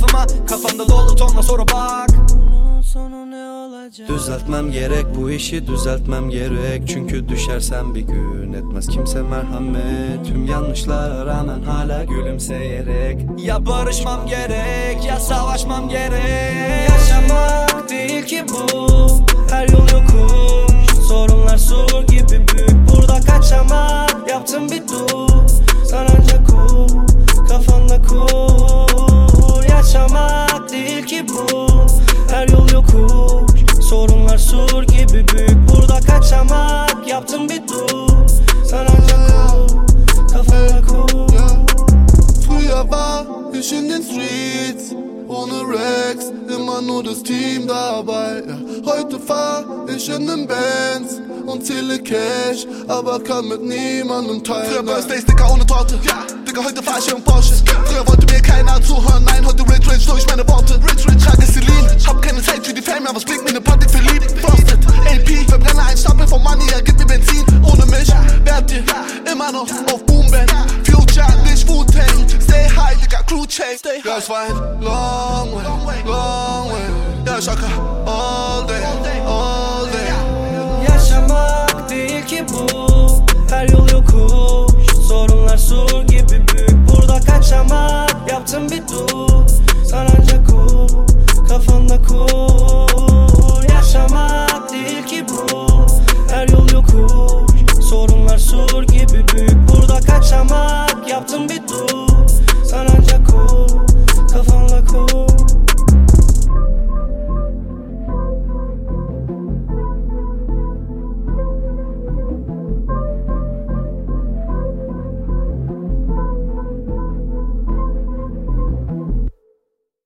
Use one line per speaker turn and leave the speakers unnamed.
etrafıma. Kafamda dolu tonla soru bak.
Sonu ne olacak?
Düzeltmem gerek, bu işi düzeltmem gerek. Çünkü düşersem bir gün etmez kimse merhamet. Tüm yanlışlara rağmen hala gülümseyerek.
Ya barışmam gerek ya savaşmam gerek.
Yaşamak değil ki bu, her yol yokuş. Sorunlar sur gibi büyük, burada kaçamak. Yaptım bir dur, sen ancak kur, kafanda kur. Yaşamak değil ki bu, her yol yokuş. Sorunlar sur gibi büyük, burada kaçamak. Yaptım bir dur, sen ancak kur, kafanda kur.
Früher war ich in den Streets, ohne Rex, immer nur das Team dabei. Ja, heute fahr ich in den Benz und zähle Cash, aber kann mit niemandem teilen. Früher Birthdays, Dicker, ohne Torte. Ja, Digga, heute fahr ich im Porsche. Früher wollte mir keiner zuhören, nein, heute rich durch meine Worte. Rich, trage Celine, hab keine Zeit für die Fame, aber es blinkt mir ne Patek verliebt. Frosted, AP, verbrenne ein Stapel vom Money, er gibt mir Benzin. Ohne mich wärt ihr immer noch auf Boomband. Future, nicht Wu-Tang, stay high, Digga, Crew Chain. Ja, ich war ein long way, long way. Ja, ich rocker all day, all day.
Yaşamak değil ki bu, her yol yokuş. Sorunlar sur gibi büyük, burada kaçamak. Yaptım bir dur,